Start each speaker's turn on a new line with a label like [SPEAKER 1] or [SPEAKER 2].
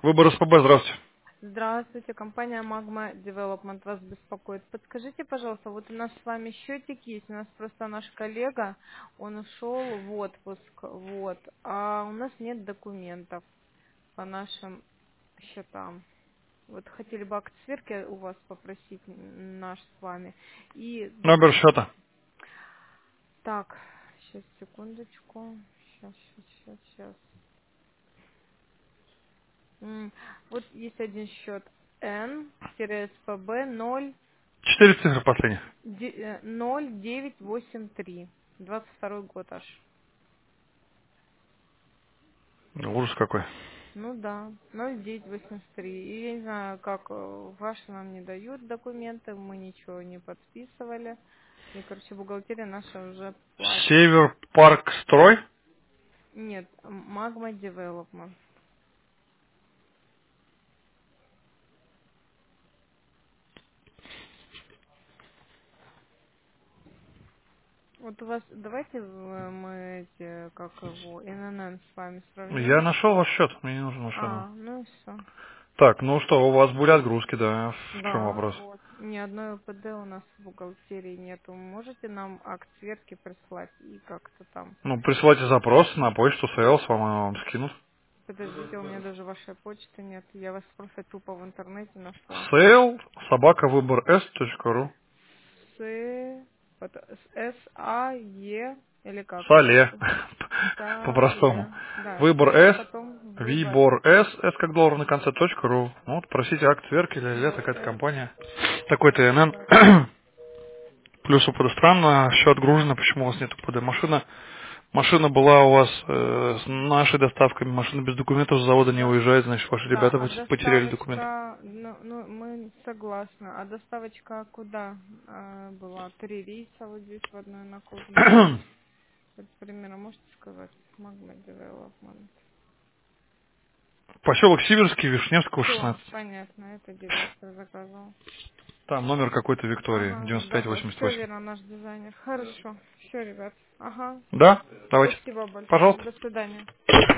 [SPEAKER 1] Выбор СПБ, здравствуйте.
[SPEAKER 2] Здравствуйте, компания Magma Development вас беспокоит. Подскажите, пожалуйста, вот у нас с вами счетик есть, у нас просто наш коллега, он ушел в отпуск, вот, а у нас нет документов по нашим счетам. Вот хотели бы акт сверки у вас попросить наш с вами. И
[SPEAKER 1] Номер счета.
[SPEAKER 2] так, сейчас, секундочку, сейчас. Вот есть один счет N-SPB
[SPEAKER 1] 4 цифры последних.
[SPEAKER 2] 0983. 22 год аж.
[SPEAKER 1] Ужас какой.
[SPEAKER 2] Ну да, 0983. И я не знаю, как ваши нам не дают документы, мы ничего не подписывали. И, короче, бухгалтерия наша уже плачет.
[SPEAKER 1] Север Парк Строй.
[SPEAKER 2] Нет, Magma Development. Вот у вас, давайте мы эти, как его, ННН с вами
[SPEAKER 1] Я
[SPEAKER 2] сравним.
[SPEAKER 1] нашел ваш счет. Мне не нужен ваш счет.
[SPEAKER 2] Ну и все.
[SPEAKER 1] Так, ну что, у вас были отгрузки, да. В чем
[SPEAKER 2] Да,
[SPEAKER 1] вопрос?
[SPEAKER 2] вот. Ни одной ОПД у нас в бухгалтерии нету. Можете нам акт сверки прислать и как-то там.
[SPEAKER 1] Ну, присылайте запрос на почту Sales, вам скинут.
[SPEAKER 2] Подождите, у меня даже вашей почты нет. Я вас просто тупо в интернете нашла.
[SPEAKER 1] Sale собака выбор s.ru.
[SPEAKER 2] С-А-Е или как?
[SPEAKER 1] Сале. По-простому.
[SPEAKER 2] Сале. Да,
[SPEAKER 1] Выбор
[SPEAKER 2] и
[SPEAKER 1] S,
[SPEAKER 2] потом выбор.
[SPEAKER 1] Вибор S как доллар на конце, .ру. Ну, вот, просите акт сверки, или
[SPEAKER 2] Выбор
[SPEAKER 1] такая-то
[SPEAKER 2] С.
[SPEAKER 1] компания. Такой-то ИНН.
[SPEAKER 2] Так.
[SPEAKER 1] Плюс УПД странно, счет гружено, почему у вас нет УПД? Машина была у вас с нашей доставкой, машина без документов с завода не уезжает, значит, ваши
[SPEAKER 2] Да,
[SPEAKER 1] ребята
[SPEAKER 2] а
[SPEAKER 1] потеряли документы.
[SPEAKER 2] доставочка, ну, мы согласны. А доставочка куда была? 3 рейса вот здесь в одной на Кузнецк. Вот, примерно, можете сказать? Magma Development.
[SPEAKER 1] Поселок Сиверский, Вишневского,
[SPEAKER 2] Все,
[SPEAKER 1] 16.
[SPEAKER 2] понятно, это директор заказал.
[SPEAKER 1] Там номер какой-то Виктории,
[SPEAKER 2] Ага, да, все
[SPEAKER 1] 9588.
[SPEAKER 2] верно, наш дизайнер. Хорошо, все, ребят. Ага,
[SPEAKER 1] Да? Давайте.
[SPEAKER 2] спасибо большое.
[SPEAKER 1] Пожалуйста.
[SPEAKER 2] До свидания.